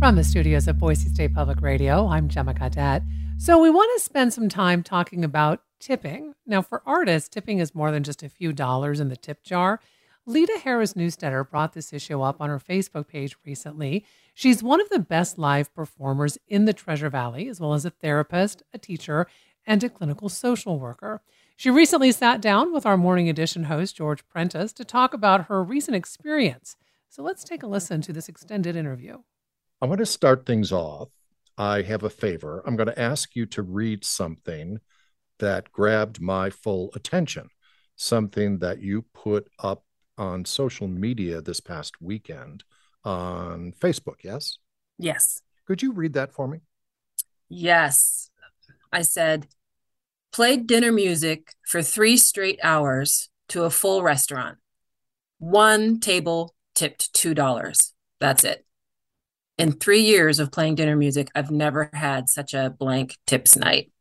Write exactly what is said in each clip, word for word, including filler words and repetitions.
From the studios of Boise State Public Radio, I'm Gemma Cadet. So we want to spend some time talking about tipping. Now, for artists, tipping is more than just a few dollars in the tip jar. Lita Harris Newstetter brought this issue up on her Facebook page recently. She's one of the best live performers in the Treasure Valley, as well as a therapist, a teacher, and a clinical social worker. She recently sat down with our Morning Edition host, George Prentice, to talk about her recent experience. So let's take a listen to this extended interview. I want to start things off. I have a favor. I'm going to ask you to read something that grabbed my full attention, something that you put up on social media this past weekend on Facebook, yes? Yes. Could you read that for me? Yes. I said, played dinner music for three straight hours to a full restaurant. One table tipped two dollars. That's it. In three years of playing dinner music, I've never had such a blank tips night.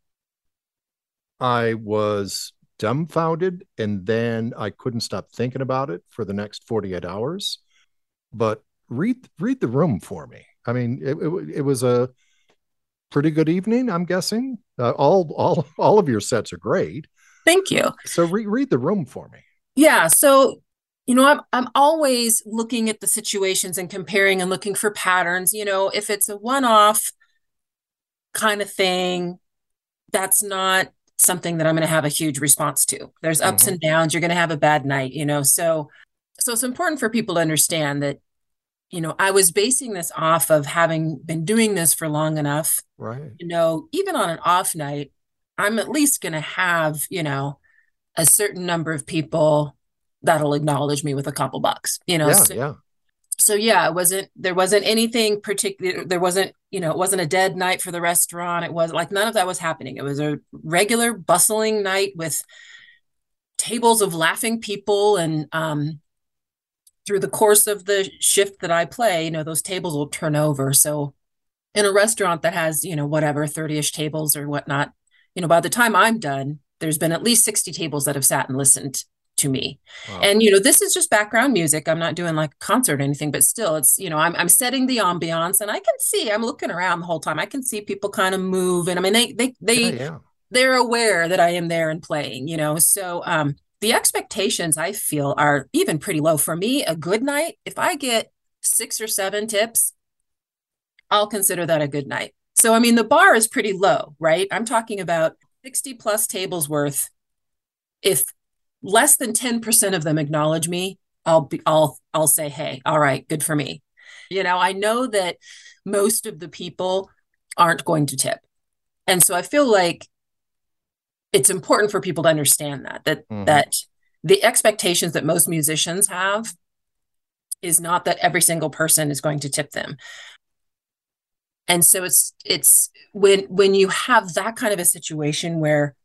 I was dumbfounded, and then I couldn't stop thinking about it for the next forty-eight hours. But read read the room for me. I mean, it, it, it was a pretty good evening, I'm guessing. Uh, all all all of your sets are great. Thank you. So re- read the room for me. Yeah. So, you know, I'm I'm always looking at the situations and comparing and looking for patterns. You know, if it's a one-off kind of thing, that's not something that I'm going to have a huge response to. There's ups mm-hmm. and downs. You're going to have a bad night, you know. So, so it's important for people to understand that, you know, I was basing this off of having been doing this for long enough. Right. You know, even on an off night, I'm at least going to have, you know, a certain number of people that'll acknowledge me with a couple bucks, you know. Yeah, so, yeah. So yeah, it wasn't, there wasn't anything particular. There wasn't, you know, it wasn't a dead night for the restaurant. It was like, none of that was happening. It was a regular bustling night with tables of laughing people. And um, through the course of the shift that I play, you know, those tables will turn over. So in a restaurant that has, you know, whatever, thirty-ish tables or whatnot, you know, by the time I'm done, there's been at least sixty tables that have sat and listened to me. Wow. And, you know, this is just background music. I'm not doing like a concert or anything, but still it's, you know, I'm, I'm setting the ambiance, and I can see, I'm looking around the whole time. I can see people kind of move. And I mean, they, they, they, yeah, yeah. they're aware that I am there and playing, you know? So, um, the expectations I feel are even pretty low for me. A good night, if I get six or seven tips, I'll consider that a good night. So, I mean, the bar is pretty low, right? I'm talking about sixty plus tables worth. If less than ten percent of them acknowledge me, I'll be, I'll, I'll say, hey, all right, good for me. You know, I know that most of the people aren't going to tip. And so I feel like it's important for people to understand that, that, mm-hmm. that the expectations that most musicians have is not that every single person is going to tip them. And so it's, it's when, when you have that kind of a situation where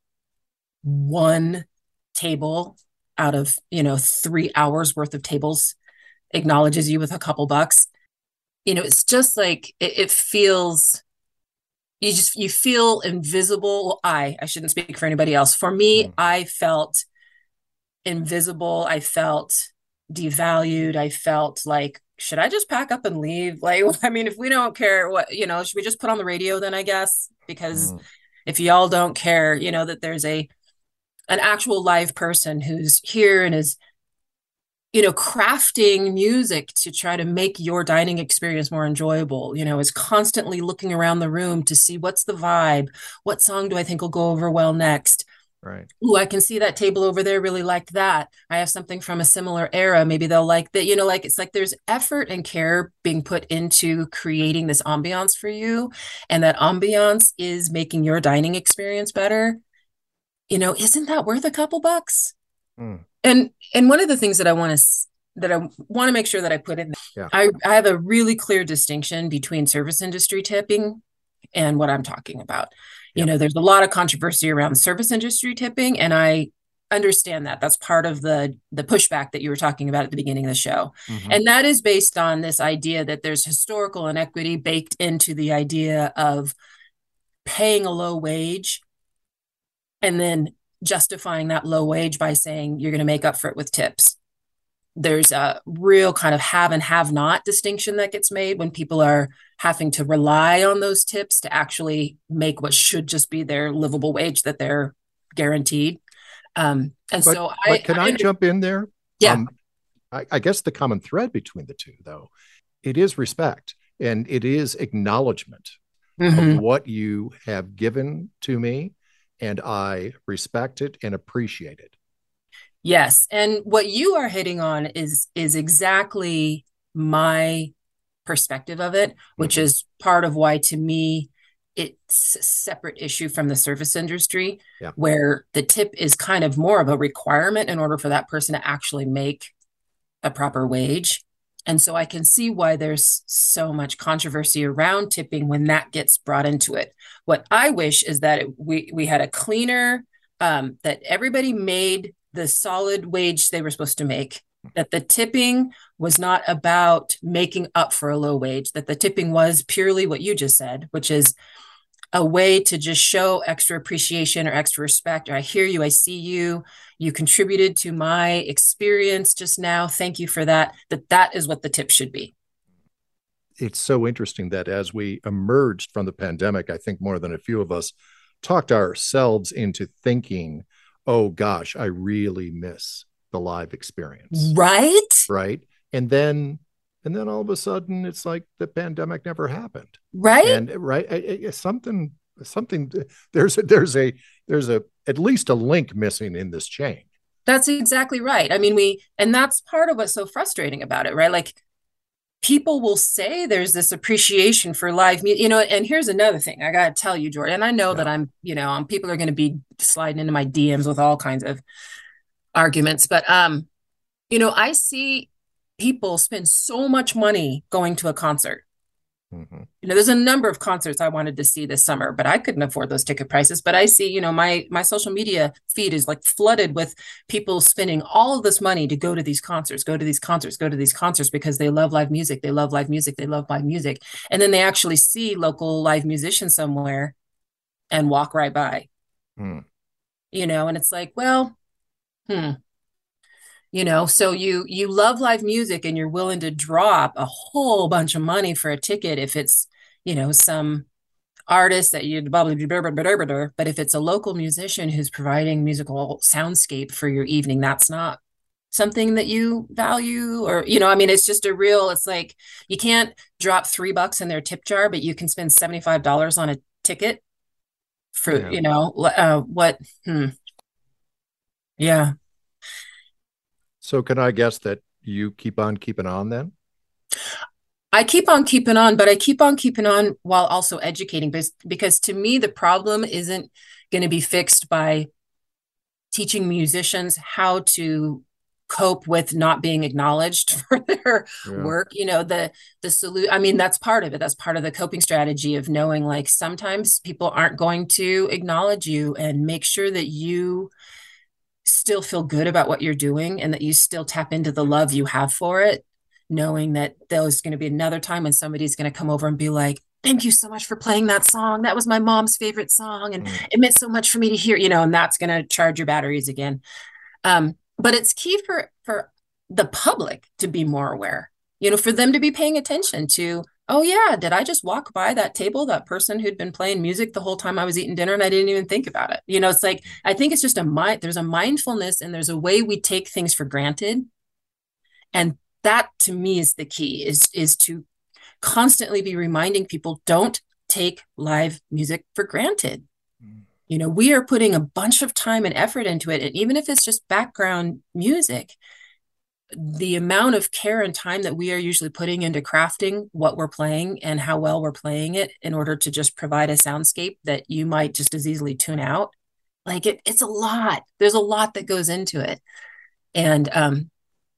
one table out of, you know, three hours worth of tables acknowledges you with a couple bucks, you know, it's just like, it, it feels, you just, you feel invisible. Well, I, I shouldn't speak for anybody else. For me, mm. I felt invisible. I felt devalued. I felt like, should I just pack up and leave? Like, I mean, if we don't care what, you know, should we just put on the radio then, I guess? Because mm. if y'all don't care, you know, that there's a, an actual live person who's here and is, you know, crafting music to try to make your dining experience more enjoyable, you know, is constantly looking around the room to see what's the vibe, what song do I think will go over well next? Right. Ooh, I can see that table over there really liked that. I have something from a similar era. Maybe they'll like that, you know, like, it's like there's effort and care being put into creating this ambiance for you. And that ambiance is making your dining experience better. You know, isn't that worth a couple bucks? Mm. And and one of the things that I want to that I want to make sure that I put in, yeah. I, I have a really clear distinction between service industry tipping and what I'm talking about. You yeah. know, there's a lot of controversy around service industry tipping, and I understand that. That's part of the the pushback that you were talking about at the beginning of the show. Mm-hmm. And that is based on this idea that there's historical inequity baked into the idea of paying a low wage and then justifying that low wage by saying you're going to make up for it with tips. there's a real kind of have and have not distinction that gets made when people are having to rely on those tips to actually make what should just be their livable wage that they're guaranteed. Um, and but, so but I can I, I jump in there? Yeah. Um, I, I guess the common thread between the two, though, it is respect and it is acknowledgement mm-hmm. of what you have given to me, and I respect it and appreciate it. Yes. And what you are hitting on is is exactly my perspective of it, which mm-hmm. is part of why, to me, it's a separate issue from the service industry, yeah. where the tip is kind of more of a requirement in order for that person to actually make a proper wage. And so I can see why there's so much controversy around tipping when that gets brought into it. What I wish is that it, we we had a cleaner, um, that everybody made the solid wage they were supposed to make, that the tipping was not about making up for a low wage, that the tipping was purely what you just said, which is a way to just show extra appreciation or extra respect. Or I hear you, I see you, you contributed to my experience just now. Thank you for that. That that is what the tip should be. It's so interesting that as we emerged from the pandemic, I think more than a few of us talked ourselves into thinking, oh gosh, I really miss the live experience. Right. Right. And then, and then all of a sudden it's like the pandemic never happened. Right. And right. Something, something, there's a, there's a, there's a, at least a link missing in this chain. That's exactly right. I mean, we, and that's part of what's so frustrating about it, right? Like, people will say there's this appreciation for live music, you know, and here's another thing I got to tell you, Jordan. I know yeah. that I'm, you know, um, people are going to be sliding into my D Ms with all kinds of arguments, but, um, you know, I see people spend so much money going to a concert. Mm-hmm. You know, there's a number of concerts I wanted to see this summer, but I couldn't afford those ticket prices. But I see, you know, my my social media feed is like flooded with people spending all of this money to go to these concerts, go to these concerts, go to these concerts because they love live music. They love live music. They love live music. And then they actually see local live musicians somewhere and walk right by, mm. you know, and it's like, well, hmm. You know, so you you love live music and you're willing to drop a whole bunch of money for a ticket if it's, you know, some artist that you'd probably, but if it's a local musician who's providing musical soundscape for your evening, that's not something that you value. Or, you know, I mean, it's just a real, it's like you can't drop three bucks in their tip jar, but you can spend seventy-five dollars on a ticket for, yeah. you know, uh, what, hmm. yeah. So can I guess that you keep on keeping on then? I keep on keeping on, but I keep on keeping on while also educating, because, because to me, the problem isn't going to be fixed by teaching musicians how to cope with not being acknowledged for their yeah. work. You know, the, the solution, I mean, that's part of it. That's part of the coping strategy of knowing, like, sometimes people aren't going to acknowledge you, and make sure that you still feel good about what you're doing and that you still tap into the love you have for it, knowing that there's going to be another time when somebody's going to come over and be like, thank you so much for playing that song. That was my mom's favorite song. And mm. it meant so much for me to hear, you know, and that's going to charge your batteries again. Um, but it's key for, for the public to be more aware, you know, for them to be paying attention to, oh yeah, did I just walk by that table, that person who'd been playing music the whole time I was eating dinner and I didn't even think about it? You know, it's like, I think it's just a mind, there's a mindfulness and there's a way we take things for granted. And that to me is the key, is, is to constantly be reminding people, don't take live music for granted. Mm. You know, we are putting a bunch of time and effort into it. And even if it's just background music, the amount of care and time that we are usually putting into crafting what we're playing and how well we're playing it in order to just provide a soundscape that you might just as easily tune out. Like it, it's a lot. There's a lot that goes into it. And um,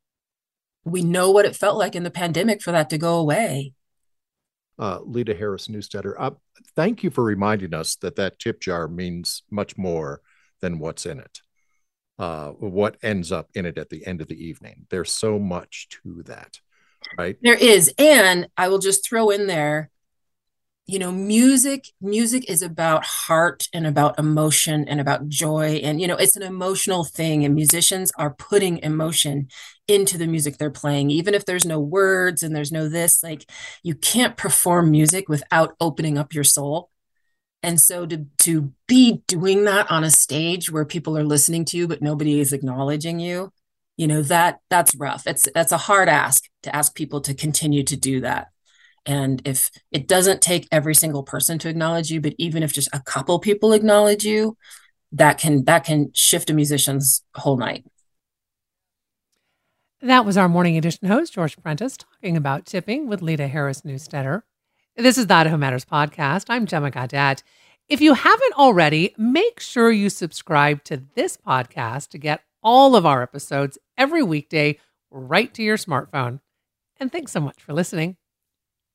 we know what it felt like in the pandemic for that to go away. Uh, Lita Harris Newstetter, uh, thank you for reminding us that that tip jar means much more than what's in it. Uh, what ends up in it at the end of the evening. There's so much to that, right? There is. And I will just throw in there, you know, music, music is about heart and about emotion and about joy. And, you know, it's an emotional thing, and musicians are putting emotion into the music they're playing, even if there's no words and there's no this, like you can't perform music without opening up your soul. And so to, to be doing that on a stage where people are listening to you, but nobody is acknowledging you, you know, that that's rough. It's, that's a hard ask to ask people to continue to do that. And if it doesn't take every single person to acknowledge you, but even if just a couple people acknowledge you, that can that can shift a musician's whole night. That was our morning edition host, George Prentice, talking about tipping with Lita Harris Newstetter. This is the Idaho Matters podcast. I'm Gemma Gaudette. If you haven't already, make sure you subscribe to this podcast to get all of our episodes every weekday right to your smartphone. And thanks so much for listening.